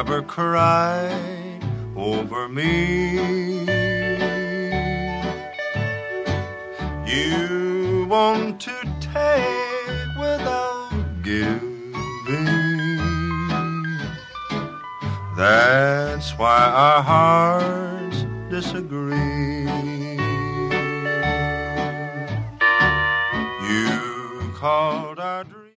never cried over me. You want to take without giving. That's why our hearts disagree. You called